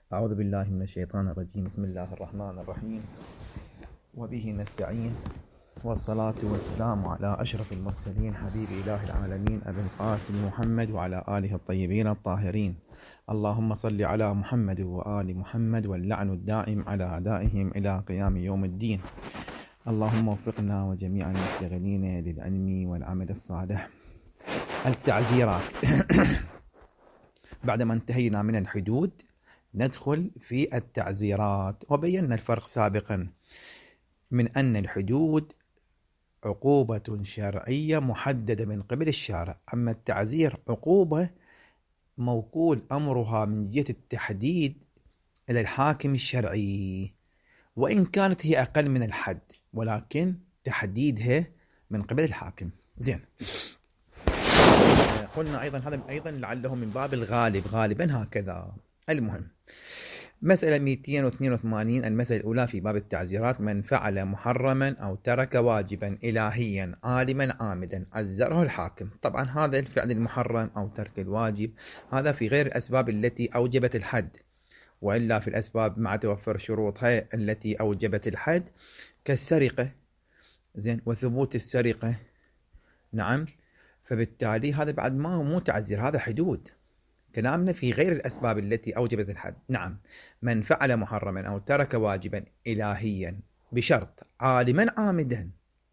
أعوذ بالله من الشيطان الرجيم. بسم الله الرحمن الرحيم، وبه نستعين، والصلاة والسلام على أشرف المرسلين حبيب إله العالمين أبي القاسم محمد وعلى آله الطيبين الطاهرين. اللهم صل على محمد وآل محمد، واللعن الدائم على أعدائهم إلى قيام يوم الدين. اللهم وفقنا وجميع المشتغلين للعلم والعمل الصالح. التعزيرات. بعدما انتهينا من الحدود ندخل في التعزيرات، وبينا الفرق سابقا من أن الحدود عقوبة شرعية محددة من قبل الشارع، أما التعزير عقوبة موكول أمرها من جهة التحديد إلى الحاكم الشرعي، وإن كانت هي أقل من الحد ولكن تحديدها من قبل الحاكم. زين، قلنا أيضا هذا أيضا لعله من باب الغالب، غالبا هكذا. المهم، مسألة 282، المسألة الأولى في باب التعزيرات: من فعل محرما أو ترك واجبا إلهيا عالما عامدا عزره الحاكم. طبعا هذا الفعل المحرم أو ترك الواجب هذا في غير الأسباب التي أوجبت الحد، وإلا في الأسباب مع توفر شروطها التي أوجبت الحد كالسرقة، زين، وثبوت السرقة، نعم، فبالتالي هذا بعد ما مو تعزير، هذا حدود. كلامنا في غير الأسباب التي أوجبت الحد. نعم، من فعل محرما أو ترك واجبا إلهيا بشرط عالما عامدا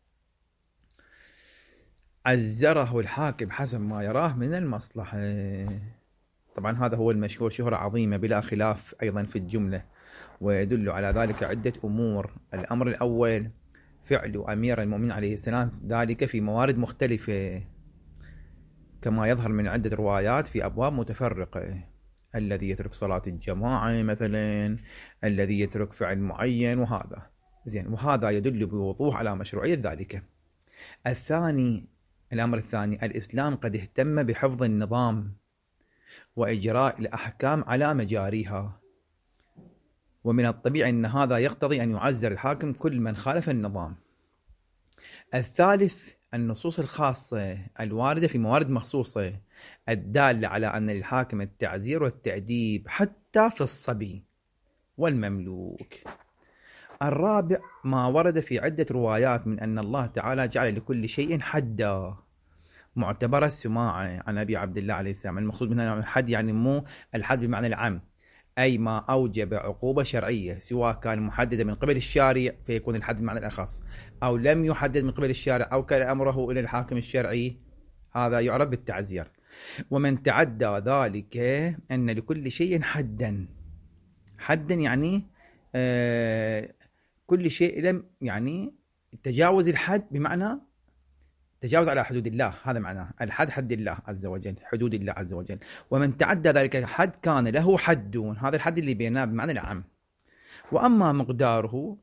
عزره الحاكم حسب ما يراه من المصلحة. طبعا هذا هو المشهور شهرة عظيمة بلا خلاف أيضا في الجملة، ويدل على ذلك عدة أمور. الأمر الأول: فعل أمير المؤمنين عليه السلام ذلك في موارد مختلفة كما يظهر من عدة روايات في أبواب متفرقة: الذي يترك صلاة الجماعة مثلا، الذي يترك فعل معين، وهذا زين، وهذا يدل بوضوح على مشروعية ذلك. الثاني، الأمر الثاني: الإسلام قد اهتم بحفظ النظام وإجراء الأحكام على مجاريها، ومن الطبيعي أن هذا يقتضي أن يعزر الحاكم كل من خالف النظام. الثالث: النصوص الخاصة الواردة في موارد مخصوصة الدالة على أن للحاكم التعزير والتأديب حتى في الصبي والمملوك. الرابع: ما ورد في عدة روايات من أن الله تعالى جعل لكل شيء حدا، معتبر السماعة عن أبي عبد الله عليه السلام. المقصود منها الحد يعني مو الحد بمعنى العام، أي ما أوجب عقوبة شرعية سواء كان محددة من قبل الشارع فيكون الحد بمعنى الأخص، أو لم يحدد من قبل الشارع أو كان أمره إلى الحاكم الشرعي، هذا يعرف بالتعزير. ومن تعدى ذلك أن لكل شيء حدا. حدا يعني كل شيء لم يعني تجاوز الحد بمعنى تجاوز على حدود الله، هذا معناه الحد، حد الله عز وجل، حدود الله عز وجل. ومن تعدى ذلك الحد كان له حد، هذا الحد اللي بيناه بمعنى العام. وأما مقداره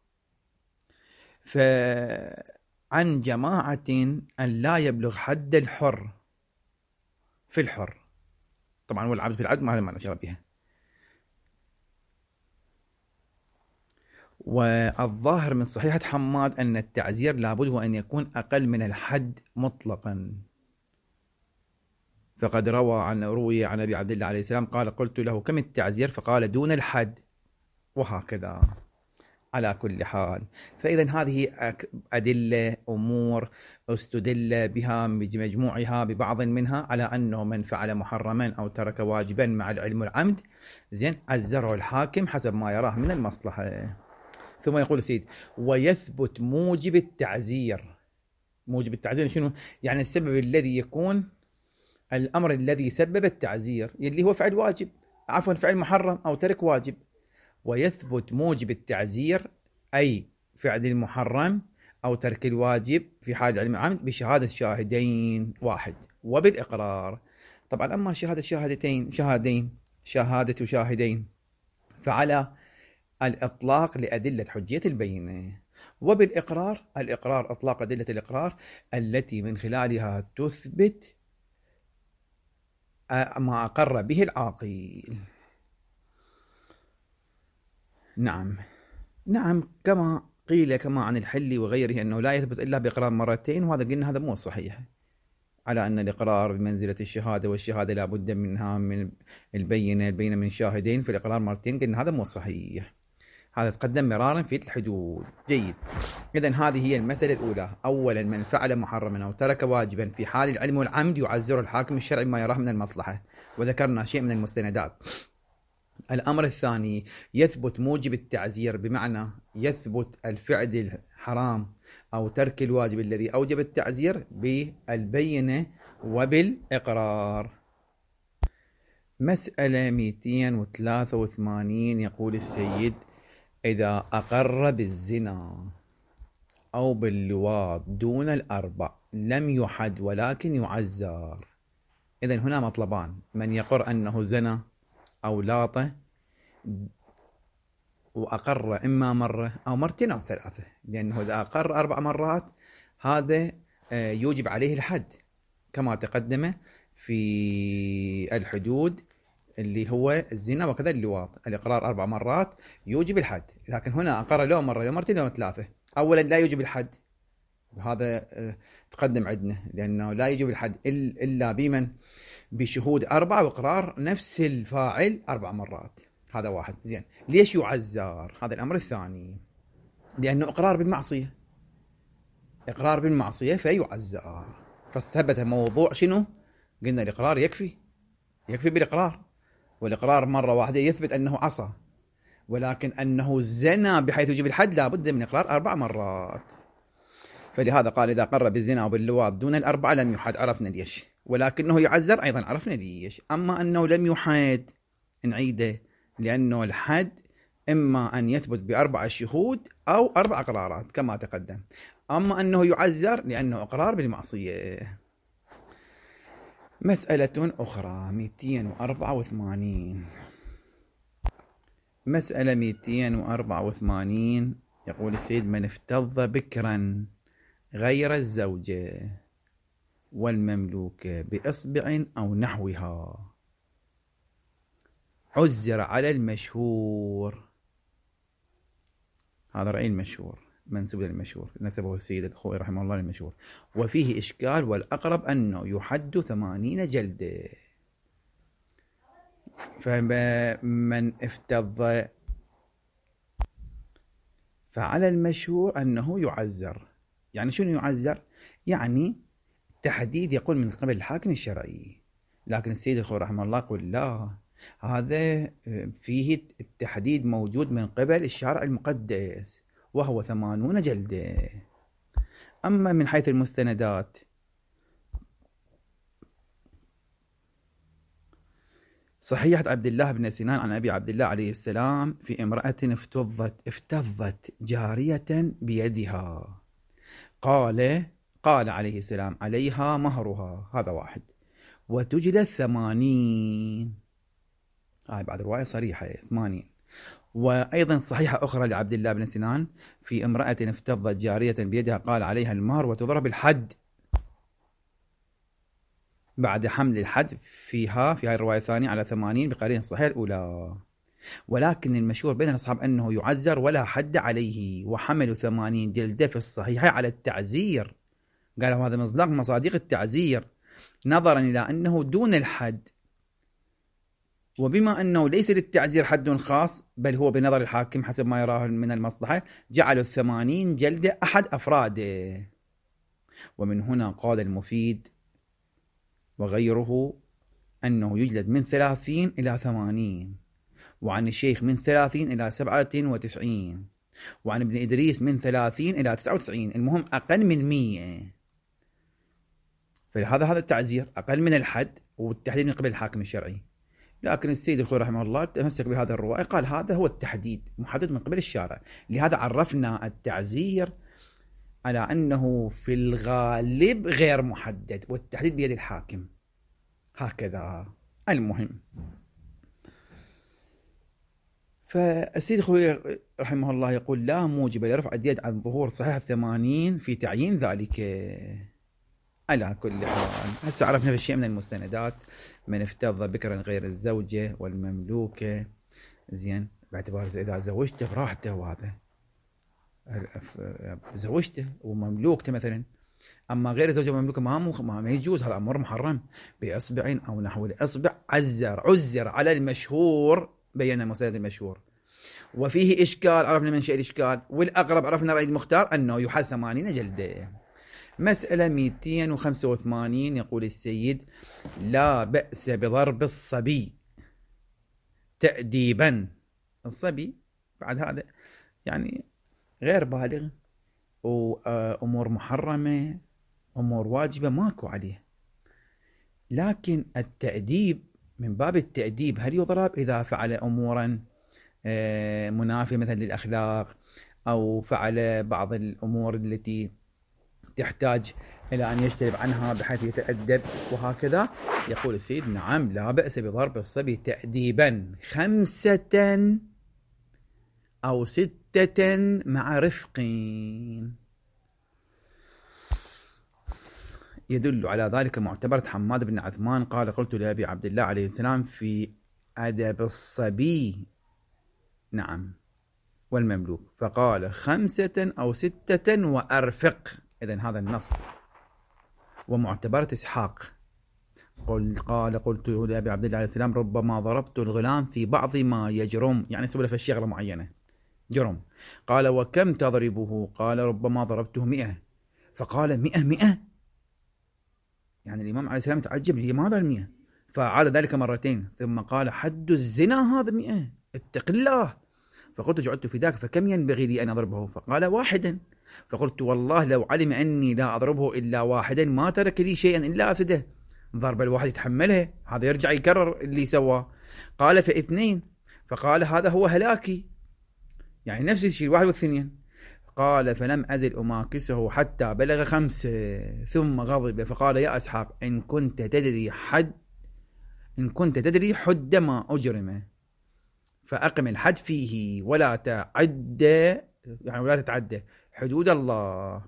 فعن جماعة أن لا يبلغ حد الحر في الحر، طبعا والعبد في العبد ما معنى شرع بها. والظاهر من صحيحة حماد أن التعزير لابد وأن يكون أقل من الحد مطلقا، فقد روي عن أبي عبد الله عليه السلام قال: قلت له كم التعزير؟ فقال: دون الحد، وهكذا. على كل حال، فإذا هذه أدلة أمور استدل بها بمجموعها ببعض منها على أنه من فعل محرما أو ترك واجبا مع العلم والعمد، زين، عزره الحاكم حسب ما يراه من المصلحة. ثم يقول السيد: ويثبت موجب التعزير. موجب التعزير شنو؟ يعني السبب الذي يكون الأمر الذي سبب التعزير اللي هو فعل واجب، عفوا فعل محرم أو ترك واجب. ويثبت موجب التعزير أي فعل المحرم أو ترك الواجب في حال العلم العمد بشهادة شاهدين: واحد، وبالإقرار. طبعا أما شهادة شاهدين فعلى الإطلاق لأدلة حجية البينة، وبالإقرار الإقرار إطلاق أدلة الإقرار التي من خلالها تثبت ما أقر به العاقل. نعم، كما قيل كما عن الحلي وغيره أنه لا يثبت إلا بإقرار مرتين، وهذا قلنا هذا مو صحيح. على أن الإقرار بمنزلة الشهادة، والشهادة لا بد منها من البينة من شاهدين، في الإقرار مرتين، قلنا هذا مو صحيح، هذا تقدم مرارا في الحدود. جيد. إذن هذه هي المسألة الأولى. أولا، من فعل محرما أو ترك واجبا في حال العلم والعمد يعزر الحاكم الشرعي بما يراه من المصلحة، وذكرنا شيء من المستندات. الأمر الثاني، يثبت موجب التعزير، بمعنى يثبت الفعل الحرام أو ترك الواجب الذي أوجب التعزير بالبينة وبالإقرار. مسألة 283 يقول السيد: إذا أقر بالزنا أو باللواط دون الأربع لم يحد ولكن يعزر. إذن هنا مطلبان: من يقر أنه زنا أو لاطه وأقر إما مرة أو مرتين أو ثلاثة، لأنه إذا أقر 4 مرات هذا يوجب عليه الحد كما تقدم في الحدود اللي هو الزنا وكذا اللواط. الإقرار 4 مرات يوجب الحد، لكن هنا أقر لو مرة لو مرتين لو ثلاثة. أولا لا يوجب الحد، هذا تقدم عندنا، لأنه لا يوجب الحد إلا بمن بشهود 4 وإقرار نفس الفاعل 4 مرات. هذا واحد. زين، ليش يعزر؟ هذا الأمر الثاني، لأنه إقرار بالمعصية، إقرار بالمعصية فيعزر. فاستثبت موضوع شنو؟ قلنا الإقرار يكفي بالإقرار، والإقرار مرة واحدة يثبت أنه عصى، ولكن أنه زنا بحيث يجيب الحد لابد من إقرار 4 مرات. فلهذا قال: إذا قر بالزنا أو باللواط دون ال4 لم يحد، عرفنا ليش، ولكنه يعزر أيضا عرفنا ليش. أما أنه لم يحد نعيده، لأنه الحد إما أن يثبت ب4 شهود أو 4 إقرارات كما تقدم. أما أنه يعزر لأنه إقرار بالمعصية. مسألة أخرى 284. مسألة 284 يقول السيد: من افتض بكرا غير الزوجة والمملوكة بإصبع أو نحوها عزر على المشهور. هذا رأي المشهور، منسوب للمشهور، نسبه السيد الخوئي رحمه الله للمشهور. وفيه إشكال، والأقرب أنه يحد 80 جلدة. فمن افتض فعلى المشهور أنه يعزر. يعني شنو يعزر؟ يعني تحديد يقول من قبل الحاكم الشرعي، لكن السيد الخوئي رحمه الله يقول لا، هذا فيه التحديد موجود من قبل الشارع المقدس وهو 80 جلدة. أما من حيث المستندات، صحيحة عبد الله بن سنان عن أبي عبد الله عليه السلام في امرأة افتضت جارية بيدها، قال عليه السلام: عليها مهرها. هذا واحد. وتجلد 80. بعد رواية صريحة 80. وأيضا صحيحة أخرى لعبد الله بن سنان في امرأة افتضت جارية بيدها، قال عليها المهر وتضرب الحد بعد حمل الحد في هذه الرواية الثانية على 80 بقرينة صحيح الأولى. ولكن المشهور بين الأصحاب أنه يعزر ولا حد عليه، وحملوا 80 جلدة في الصحيحة على التعزير. قالوا هذا مصداق مصادق التعزير، نظرا إلى أنه دون الحد، وبما أنه ليس للتعزير حد خاص بل هو بنظر الحاكم حسب ما يراه من المصلحة، جعلوا 80 جلدة أحد أفراده. ومن هنا قال المفيد وغيره أنه يجلد من 30 إلى 80، وعن الشيخ من 30 إلى 97، وعن ابن إدريس من 30 إلى 99، المهم أقل من 100. فهذا التعزير أقل من الحد والتحديد من قبل الحاكم الشرعي. لكن السيد الخوئي رحمه الله تمسك بهذا الرواية، قال هذا هو التحديد محدد من قبل الشارع، لهذا عرفنا التعزير على أنه في الغالب غير محدد والتحديد بيد الحاكم. هكذا. المهم، فالسيد الخوئي رحمه الله يقول: لا موجب لرفع اليد عن ظهور صحيح 80 في تعيين ذلك. على كل حال، هسه عرفنا في شيء من المستندات: من افتض بكرا غير الزوجة والمملوكة. زين، باعتبار إذا زوجته براحته، وهذا زوجته ومملوكته مثلا، أما غير الزوجة المملوكة ما يجوز، هذا أمر محرم بإصبع أو نحو الإصبع. عزر على المشهور، بين المستند المشهور. وفيه إشكال، عرفنا من شيء الإشكال، والأقرب عرفنا رأي المختار أنه يحد 80 جلدة. مسألة 285 يقول السيد: لا بأس بضرب الصبي تأديبا. الصبي بعد هذا يعني غير بالغ، وأمور محرمة، أمور واجبة ماكو عليه، لكن التأديب من باب التأديب، هل يضرب إذا فعل أمورا منافية مثلا للأخلاق، أو فعل بعض الأمور التي تحتاج إلى أن يجتنب عنها بحيث يتأدب وهكذا؟ يقول السيد: نعم، لا بأس بضرب الصبي تأديبا 5 أو 6 مع رفق. يدل على ذلك معتبرة حماد بن عثمان قال: قلت لأبي عبد الله عليه السلام في أدب الصبي نعم والمملوك، فقال 5 أو 6 وأرفق. إذن هذا النص. ومعتبرة إسحاق قال: قلت لأبي عبد الله عليه السلام: ربما ضربت الغلام في بعض ما يجرم، يعني سبب في شغلة معينة جرم. قال: وكم تضربه؟ قال: ربما ضربته 100. فقال: 100؟ يعني الإمام عليه السلام تعجب: لماذا 100؟ فعاد ذلك مرتين، ثم قال: حد الزنا هذا 100، اتق الله. فقلت: جعلت في ذاك، فكم ينبغي لي أن أضربه؟ فقال: 1. فقلت: والله لو علم أني لا أضربه إلا 1 ما ترك لي شيئا إلا أفسده. ضرب الواحد يتحمله، هذا يرجع يكرر اللي سواه. قال: ف2. فقال: هذا هو هلاكي، يعني نفس الشيء 1 و2. قال: فلم أزل أماكسه حتى بلغ 5، ثم غضب فقال: يا إسحاق، إن كنت تدري حد ما أجرم، فأقم الحد فيه ولا تتعدى حدود الله.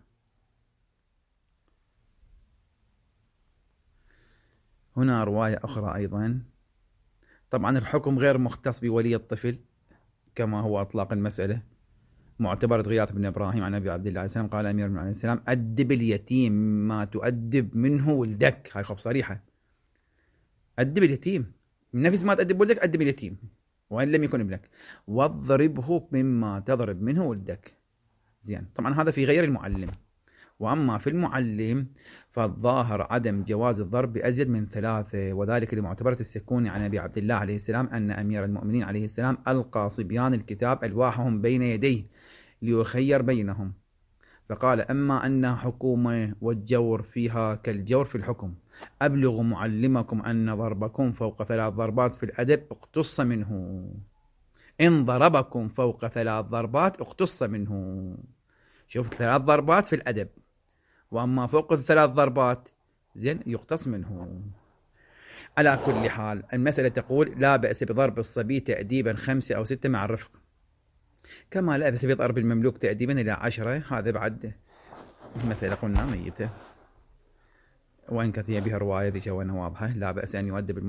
هنا رواية أخرى أيضا. طبعا الحكم غير مختص بولي الطفل كما هو أطلاق المسألة. معتبرة غياث بن إبراهيم عن أبي عبد الله عليه السلام قال: أمير المؤمنين عليه السلام: أدب اليتيم ما تؤدب منه ولدك. هاي خب صريحة، أدب اليتيم من نفس ما تأدب ولدك، أدب اليتيم وإن لم يكن ابنك، واضربه مما تضرب منه ولدك. زين، طبعا هذا في غير المعلم. وأما في المعلم فالظاهر عدم جواز الضرب بأزيد من 3، وذلك لمعتبرة السكوني عن أبي عبد الله عليه السلام أن أمير المؤمنين عليه السلام ألقى صبيان الكتاب ألواحهم بين يديه ليخير بينهم، فقال: أما أن حكومة والجور فيها كالجور في الحكم، أبلغ معلمكم أن ضربكم فوق 3 ضربات في الأدب اقتص منه. إن ضربكم فوق 3 ضربات اقتص منه. شوف، 3 ضربات في الأدب، وأما فوق 3 ضربات زين يقتص منه. على كل حال المسألة تقول: لا بأس بضرب الصبي تأديبا 5 أو 6 مع الرفق، كما لا بأس بضرب المملوك تأديبا إلى 10. هذا بعد مسألة قلنا ميتة، وإن كانت بها رواية ذي شوانها واضحة. لا بأس أن يؤدب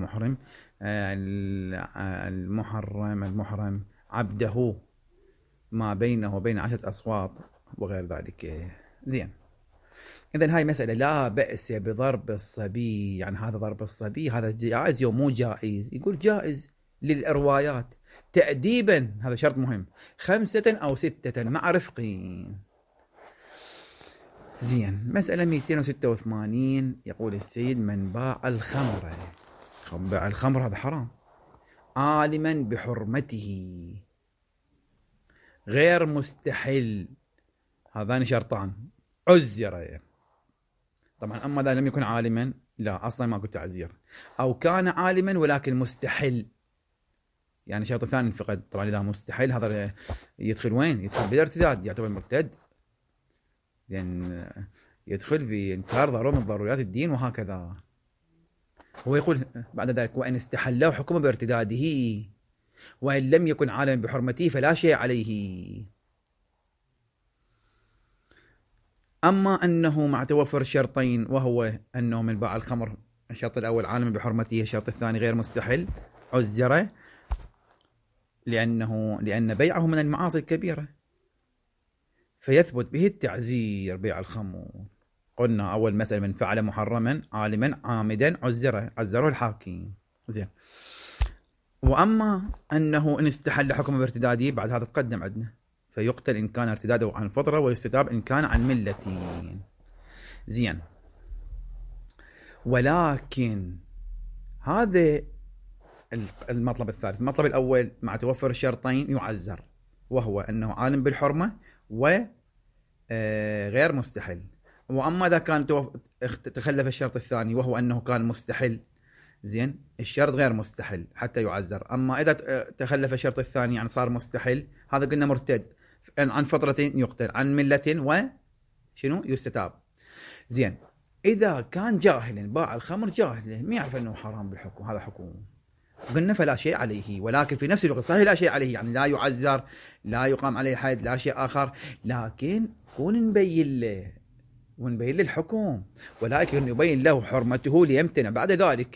المحرم عبده ما بينه وبين 10 أصوات وغير ذلك. زين، إذن هاي مسألة لا بأس بضرب الصبي، يعني هذا ضرب الصبي هذا جائز يوم مو جائز؟ يقول جائز للروايات. تأديبا هذا شرط مهم، 5 أو 6 مع رفقين. زين، مسألة 286 يقول السيد: من باع الخمر، باع الخمر هذا حرام، عالما بحرمته غير مستحل، هذان شرطان، عزر. طبعا أما إذا لم يكن عالما لا، أصلا ما كنت تعزير، أو كان عالما ولكن مستحل، يعني شرط ثاني الفقد. طبعا إذا مستحيل هذا يدخل وين؟ يدخل بالارتداد، يعتبر مرتد، لأن يدخل بإنكار ضرورة من ضروريات الدين وهكذا. هو يقول بعد ذلك: وإن استحله حكم بارتداده، وإن لم يكن عالما بحرمته فلا شيء عليه. أما أنه مع توفر الشرطين، وهو أنه من باع الخمر الشرط الأول عالما بحرمته، الشرط الثاني غير مستحل، عزره، لأن بيعه من المعاصي الكبيرة، فيثبت به التعزير بيع الخمر. قلنا أول مسألة من فعل محرما عالما عامدا عزره الحاكم. زين. وأما أنه إن استحل حكم بارتداده بعد هذا تقدم عندنا، فيقتل إن كان ارتداده عن فطرة ويستتاب إن كان عن ملة. زين. ولكن هذا المطلب الثالث. المطلب الأول مع توفر الشرطين يعزر، وهو أنه عالم بالحرمة وغير مستحل. وأما إذا كان تخلف الشرط الثاني وهو أنه كان مستحل، زين، الشرط غير مستحل حتى يعزر. أما إذا تخلف الشرط الثاني يعني صار مستحل، هذا قلنا مرتد عن فترة يقتل، عن ملة وشنو يستتاب. زين. إذا كان جاهلا باع الخمر جاهلا ما يعرف أنه حرام بالحكم، هذا حكم، قلنا فلا شيء عليه. ولكن في نفس الوقت صحيح لا شيء عليه، يعني لا يعزر، لا يقام عليه الحد، لا شيء آخر، لكن ونبين له الحكم، ولكن يبين له حرمته ليمتنع بعد ذلك.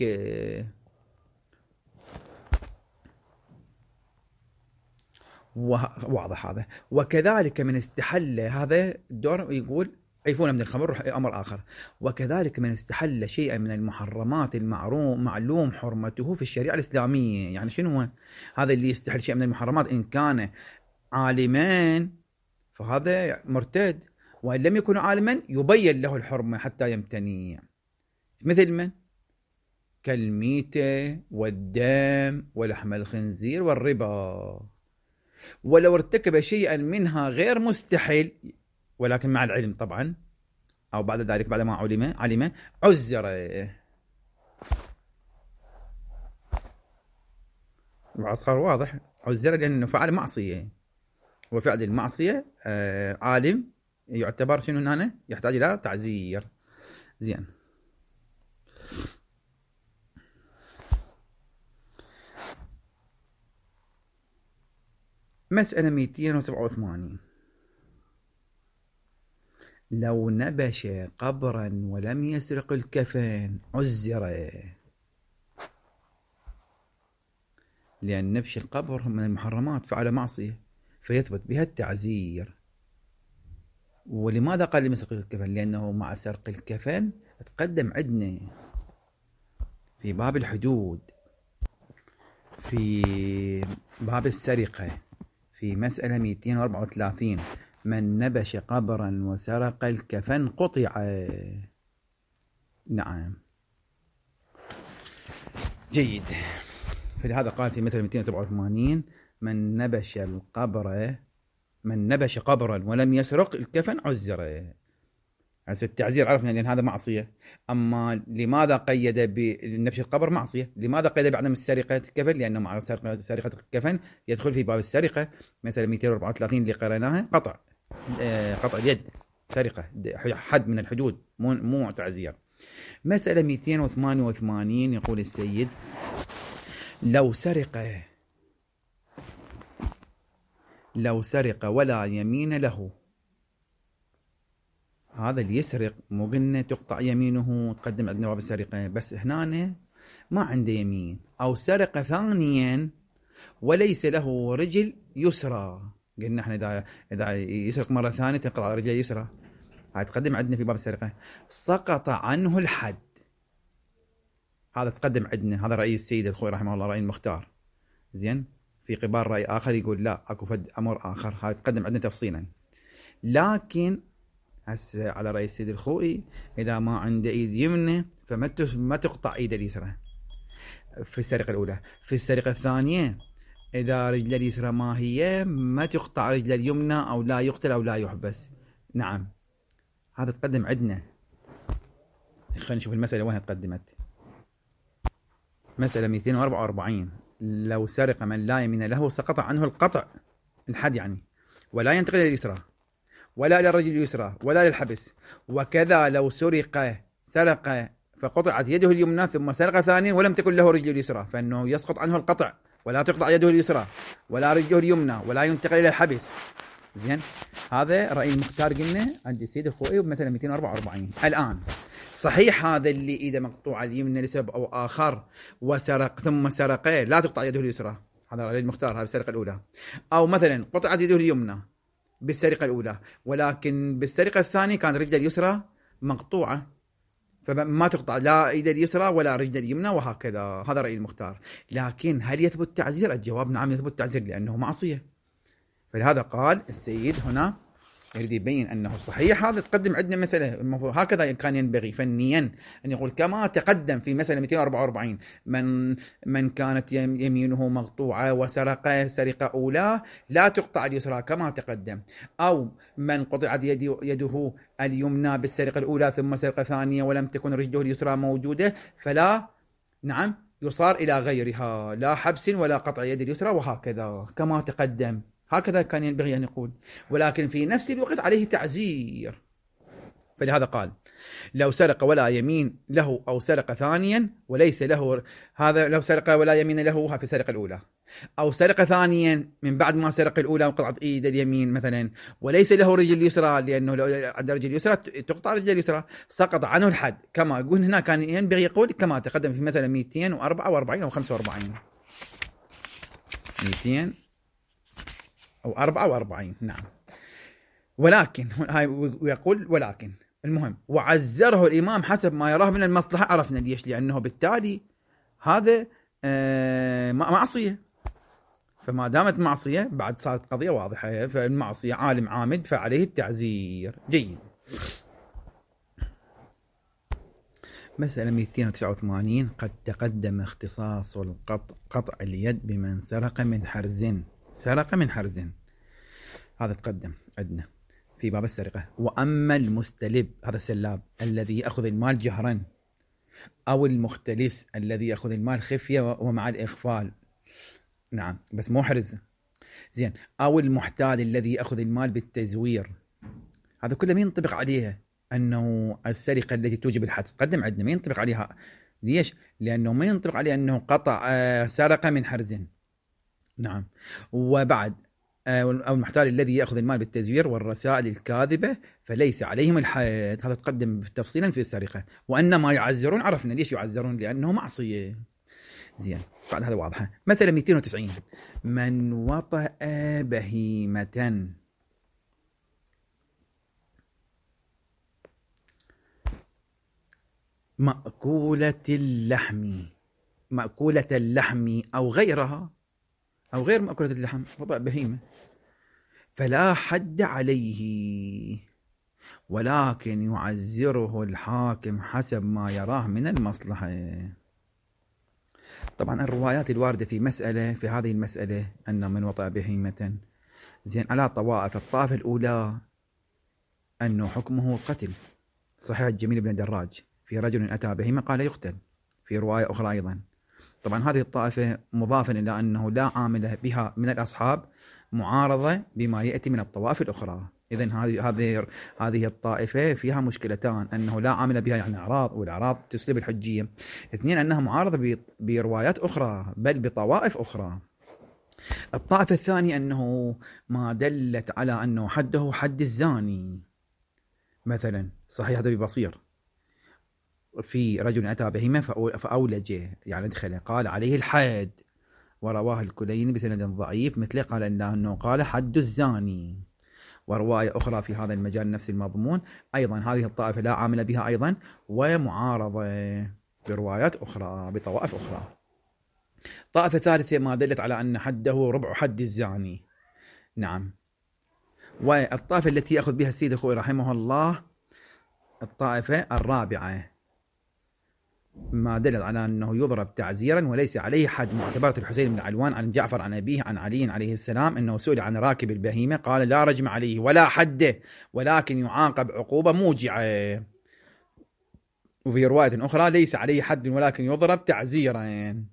واضح هذا. وكذلك من استحل، هذا الدور يقول يعيفون من الخمر أمر آخر. وكذلك من استحل شيئا من المحرمات معلوم حرمته في الشريعة الإسلامية. يعني شنو هو هذا اللي يستحل شيء من المحرمات؟ إن كان عالمان فهذا مرتد، وإن لم يكن عالما يبين له الحرمة حتى يمتنع. مثل من؟ كالميتة والدم ولحم الخنزير والربا. ولو ارتكب شيئا منها غير مستحل ولكن مع العلم طبعا، أو بعد ذلك بعد ما علم عزر. صار واضح عزر لأنه فعل معصية، وفعل المعصية عالم يعتبر شنو هنا يحتاج إلى تعزير. زين. مسألة 287. لو نبش قبرا ولم يسرق الكفن عزر، لأن نبش القبر من المحرمات فعل معصية فيثبت بها التعزير. ولماذا قال لم يسرق الكفن؟ لأنه مع سرق الكفن تقدم عندنا في باب الحدود في باب السرقة في مسألة 234 من نبش قبرا وسرق الكفن قطع. نعم. جيد. فلهذا قال في مسألة 287 من نبش قبرا ولم يسرق الكفن عزر. هسه التعزير عرفنا لأن هذا معصية. أما لماذا قيد بنبش القبر؟ معصية. لماذا قيد بعدم سرقة الكفن؟ لأنه مع سرقة الكفن يدخل في باب السرقة. مثلا 234 اللي قرأناها قطع اليد، سرقة، حد من الحدود، مو تعزير. مسألة 288 يقول السيد لو سرق ولا يمين له. هذا اللي يسرق مو قلنا تقطع يمينه، تقدم عندنا باب السرقة، بس هنا ما عنده يمين، أو سرق ثانيا وليس له رجل يسرى. قلنا احنا إذا يسرق مرة ثانية تقطع رجل يسرى، هاي تقدم عندنا في باب السرقة. سقط عنه الحد، هذا تقدم عندنا، هذا رأي السيد الخوي رحمه الله، رأي المختار. زين. في قبال رأي آخر يقول لا أكو فد أمر آخر، هاي تقدم عندنا تفصيلا. لكن هسه على رأي السيد الخوي إذا ما عنده إيد يمنى فما تقطع إيد اليسرى في السرقة الأولى. في السرقة الثانية إذا رجل اليسرى ما هي ما تقطع رجل اليمنى، أو لا يقتل أو لا يحبس. نعم. هذا تقدم عندنا. خلينا نشوف المسألة وين تقدمت. مسألة 244 لو سرق من لا يمين له سقط عنه القطع، الحد يعني، ولا ينتقل إلى اليسرى ولا للرجل اليسرى ولا للحبس. وكذا لو سرق فقطعت يده اليمنى ثم سرق ثانيا ولم تكن له رجل اليسرى، فإنه يسقط عنه القطع ولا تقطع يده اليسرى ولا رجله اليمنى ولا ينتقل إلى الحبس. زين. هذا رأي المختار قلنا عند السيد الخوئي بمثلا 244. الآن صحيح هذا اللي إذا مقطوع اليمنى لسبب أو آخر وسرق ثم سرق لا تقطع يده اليسرى، هذا رأي المختار، هذا السرقة الأولى. أو مثلا قطعت يده اليمنى بالسرقة الأولى، ولكن بالسرقة الثانية كان رجل اليسرى مقطوعة، فما تقطع لا ايد اليسرى ولا رجل اليمنى وهكذا. هذا رأي المختار. لكن هل يثبت التعزير؟ الجواب نعم يثبت التعزير لأنه معصية. فلهذا قال السيد هنا يريد يبين أنه صحيح. هذا تقدم عندنا مسألة هكذا كان ينبغي فنيا أن يقول كما تقدم في مسألة 244 من كانت يمينه مقطوعة وسرق سرقة أولى لا تقطع اليسرى كما تقدم، أو من قطعت يده اليمنى بالسرقة الأولى ثم سرقة ثانية ولم تكن رجله اليسرى موجودة فلا نعم يصار إلى غيرها لا حبس ولا قطع يد اليسرى وهكذا كما تقدم. هكذا كان ينبغي أن يقول، ولكن في نفس الوقت عليه تعزير. فلهذا قال لو سرق ولا يمين له أو سرق ثانيا وليس له، هذا لو سرق ولا يمين له في السرقة الأولى، أو سرق ثانيا من بعد ما سرق الأولى وقطعت إيد اليمين مثلا وليس له رجل اليسرى، لأنه لو عنده رجل اليسرى تقطع رجل اليسرى سقط عنه الحد. كما يقول هنا كان ينبغي يقول كما تقدم في مثلا 244 أو 45 200 أو 44 نعم. ولكن ويقول ولكن المهم وعزره الإمام حسب ما يراه من المصلحة. عرفنا ليش؟ لأنه بالتالي هذا معصية، فما دامت معصية بعد صارت قضية واضحة، فالمعصية عالم عامد فعليه التعزير. جيد. مسألة 289 قد تقدم اختصاص قطع اليد بمن سرق من حرز. سرق من حرز هذا تقدم عندنا في باب السرقة. وأما المستلب هذا السلاب الذي يأخذ المال جهرا، أو المختلس الذي يأخذ المال خفية ومع الإغفال نعم بس مو حرز زين، أو المحتال الذي يأخذ المال بالتزوير، هذا كله ما ينطبق عليه أنه السرقة التي توجب الحد. تقدم عندنا ما ينطبق عليها. ليش؟ لأنه ما ينطبق عليه أنه قطع سرقة من حرز نعم. وبعد أو المحتال الذي يأخذ المال بالتزوير والرسائل الكاذبة فليس عليهم الحد. هذا تقدم تفصيلا في السرقة. وأنما يعزرون عرفنا ليش يعزرون، لأنه معصية. زين بعد هذا واضحة. مثلا 290 من وطأ بهيمة مأكولة اللحم أو غيرها، أو غير مأكولة اللحم، وطأ بهيمة فلا حد عليه، ولكن يعزره الحاكم حسب ما يراه من المصلحة. طبعا الروايات الواردة في هذه المسألة أن من وطأ بهيمة زين على طوائف. الطائفة الأولى أنه حكمه قتل، صحيح الجميل بن دراج في رجل أتى بهيمة قال يقتل، في رواية أخرى أيضا. طبعا هذه الطائفة مضافا إلى أنه لا عامل بها من الأصحاب معارضة بما يأتي من الطوائف الأخرى. إذن هذه الطائفة فيها مشكلتان: أنه لا عامل بها يعني أعراض، والأعراض تسلب الحجية. اثنين، أنها معارضة بروايات أخرى بل بطوائف أخرى. الطائفة الثانية أنه ما دلت على أنه حده حد الزاني. مثلا صحيح هذا ببصير في رجل أتى بهيمة فأولجه يعني دخله قال عليه الحد، ورواه الكليني بسند ضعيف مثله قال أنه قال حد الزاني. ورواية أخرى في هذا المجال نفس المضمون أيضا. هذه الطائفة لا عامل بها أيضا، ومعارضة بروايات أخرى بطوائف أخرى. طائفة ثالثة ما دلت على أن حده ربع حد الزاني. نعم. والطائفة التي يأخذ بها السيد الخوئي رحمه الله الطائفة الرابعة ما دلت على أنه يضرب تعزيرا وليس عليه حد، معتبرة الحسين بن علوان عن جعفر عن أبيه عن علي عليه السلام أنه سئل عن راكب البهيمة قال لا رجم عليه ولا حده، ولكن يعاقب عقوبة موجعة. وفي رواية أخرى ليس عليه حد ولكن يضرب تعزيرا.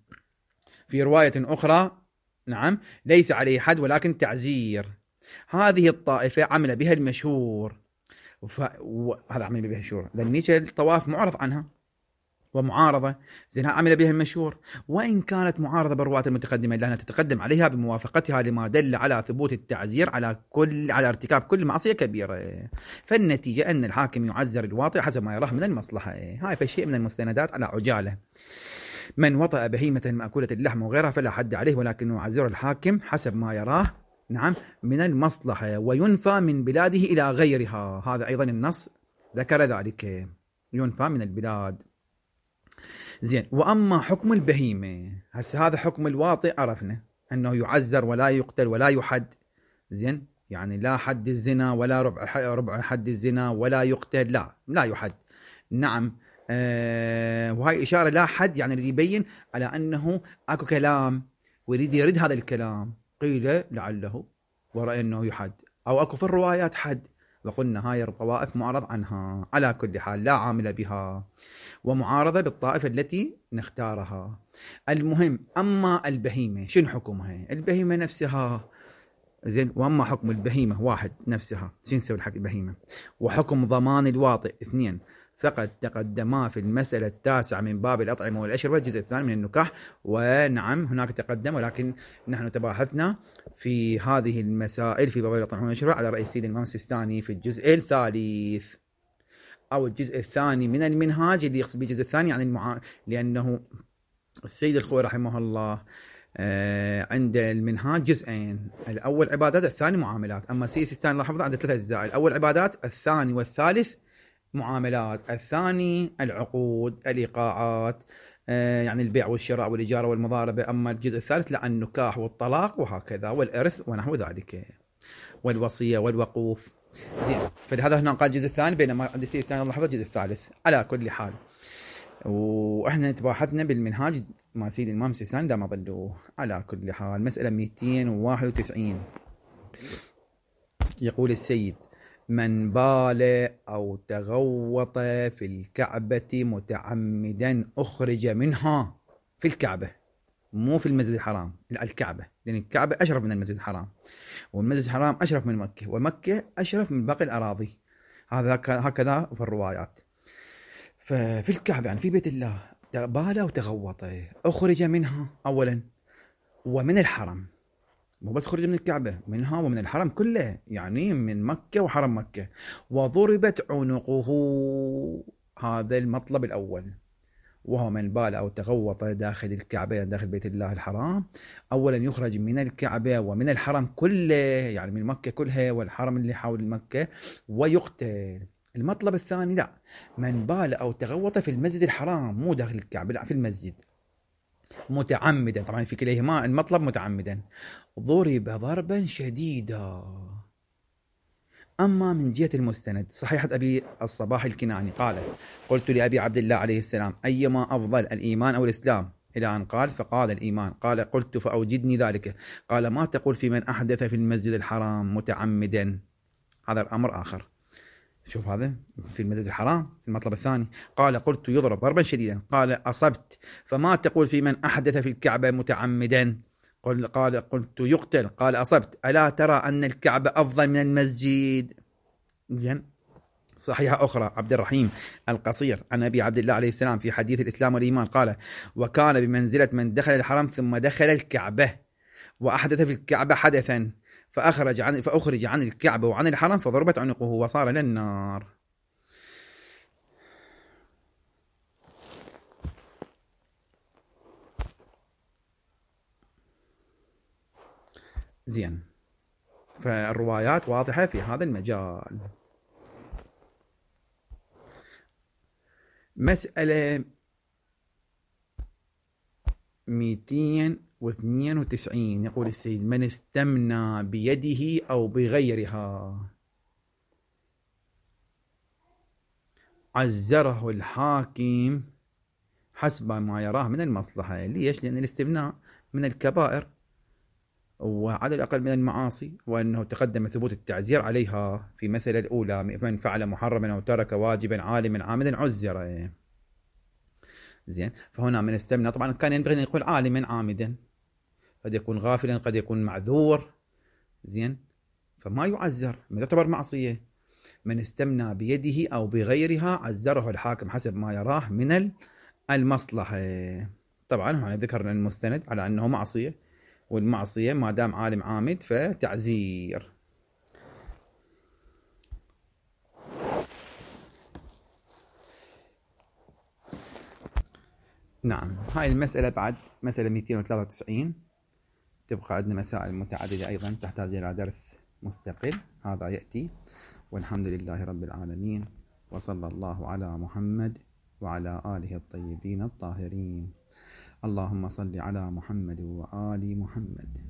في رواية أخرى نعم ليس عليه حد ولكن تعزير. هذه الطائفة عمل بها المشهور، هذا عمل بها المشهور ذنيك الطواف معرض عنها ومعارضة زينها عمل بها المشهور، وإن كانت معارضة بالروايات المتقدمة لأنها تتقدم عليها بموافقتها لما دل على ثبوت التعزير على ارتكاب كل معصية كبيرة. فالنتيجة أن الحاكم يعزر الواطئ حسب ما يراه من المصلحة. هاي فشيء من المستندات على عجالة. من وطأ بهيمة مأكولة اللحم وغيرها فلا حد عليه، ولكن يعزر الحاكم حسب ما يراه نعم من المصلحة، وينفى من بلاده إلى غيرها. هذا أيضا النص ذكر ذلك ينفى من البلاد. زين. وأما حكم البهيمة، هسه هذا حكم الواطئ عرفنا أنه يعزر ولا يقتل ولا يحد. زين، يعني لا حد الزنا ولا ربع حد الزنا ولا يقتل، لا يحد. نعم. وهاي إشارة لا حد، يعني اللي يبين على أنه أكو كلام ويريد يرد هذا الكلام، قيل لعله ورأى أنه يحد، أو أكو في الروايات حد، وقلنا هاي الطوائف معرض عنها. على كل حال لا عامل بها، ومعارضة بالطائفة التي نختارها. المهم، أما البهيمة شنو حكمها؟ البهيمة نفسها. زين. وأما حكم البهيمة واحد نفسها، شنو نسوي الحق البهيمة؟ وحكم ضمان الواطئ اثنين، فقد تقدما في المسألة التاسعة من باب الأطعمة والأشربة الجزء الثاني من النكاح. ونعم هناك تقدم، ولكن نحن تباحثنا في هذه المسائل في باب الأطعمة والأشربة على رأي سيد الإمام السيستاني في الجزء الثالث أو الجزء الثاني من المنهاج. اللي يقصد بالجزء الثاني يعني لأنه السيد الخوي رحمه الله عند المنهاج جزئين، الأول عبادات الثاني معاملات. أما السيد السيستاني الله حفظه عنده 3 أجزاء، الأول عبادات، الثاني والثالث معاملات. الثاني العقود، الإيقاعات، يعني البيع والشراء والإجارة والمضاربة. أما الجزء الثالث لا، النكاح والطلاق وهكذا، والإرث ونحو ذلك، والوصية والوقوف. زين. فلهذا هنا قال الجزء الثاني، بينما عند السيد السيستاني الله حفظه الجزء الثالث. على كل حال، واحنا تباحثنا بالمنهاج مع سيد الإمام السيستاني دام ظلوا. على كل حال، مسألة 291 يقول السيد: من بال أو تغوط في الكعبة متعمدا أخرج منها. في الكعبة، مو في المسجد الحرام، الكعبة، لأن الكعبة أشرف من المسجد الحرام، والمسجد الحرام أشرف من مكة، ومكة أشرف من باقي الأراضي. هذا هكذا في الروايات. ففي الكعبة يعني في بيت الله، بال وتغوط أخرج منها أولا، ومن الحرم، مو بس خرج من الكعبة، منها ومن الحرم كله، يعني من مكة وحرم مكة. وضربت عنقه، هذا المطلب الأول، وهو من بال أو تغوط داخل الكعبة، داخل بيت الله الحرام، أولا يخرج من الكعبة ومن الحرم كله، يعني من مكة كلها والحرم اللي حول مكة، ويقتل. المطلب الثاني لا، من بال أو تغوط في المسجد الحرام، مو داخل الكعبة، لا، في المسجد متعمدا، طبعا في كليهما المطلب متعمدا، ضرب ضربا شديدا. أما من جهة المستند، صحيحة أبي الصباح الكناني قال: قلت لأبي عبد الله عليه السلام: أيما أفضل، الإيمان أو الإسلام؟ إلى أن قال: فقال: الإيمان. قال: قلت: فأوجدني ذلك. قال: ما تقول في من أحدث في المسجد الحرام متعمدا؟ هذا الأمر آخر. شوف، هذا في المسجد الحرام المطلب الثاني. قال: قلت: يضرب ضربا شديدا. قال: أصبت. فما تقول في من أحدث في الكعبة متعمدا؟ قال: قلت: يقتل. قال: أصبت. ألا ترى أن الكعبة أفضل من المسجد؟ زين. صحيحة أخرى، عبد الرحيم القصير عن أبي عبد الله عليه السلام في حديث الإسلام والإيمان قال: وكان بمنزلة من دخل الحرم ثم دخل الكعبة وأحدث في الكعبة حدثا فأخرج عن الكعبة وعن الحرم فضربت عنقه وصار للنار. زين. فالروايات واضحة في هذا المجال. مسألة 292 يقول السيد: من استمنى بيده أو بغيرها عزره الحاكم حسب ما يراه من المصلحة. ليش؟ لأن الاستمناء من الكبائر وعلى الأقل من المعاصي، وأنه تقدم ثبوت التعزير عليها في مسألة الأولى: من فعل محرما أو ترك واجبا عالما عامدا عزر. زين. فهنا من استمنى، طبعا كان ينبغي أن يقول عالما عامدا، قد يكون غافلا، قد يكون معذور. زين. فما يعزر، ما تعتبر معصية. من استمنى بيده أو بغيرها عزره الحاكم حسب ما يراه من المصلحة. طبعا هنا ذكرنا المستند على أنه معصية، والمعصية ما دام عالم عامد فتعزير. نعم. هاي المسألة بعد مسألة 293 تبقى عندنا مسائل متعددة أيضا تحتاج إلى درس مستقل، هذا يأتي. والحمد لله رب العالمين. وصلى الله على محمد وعلى آله الطيبين الطاهرين. اللهم صل على محمد وآل محمد.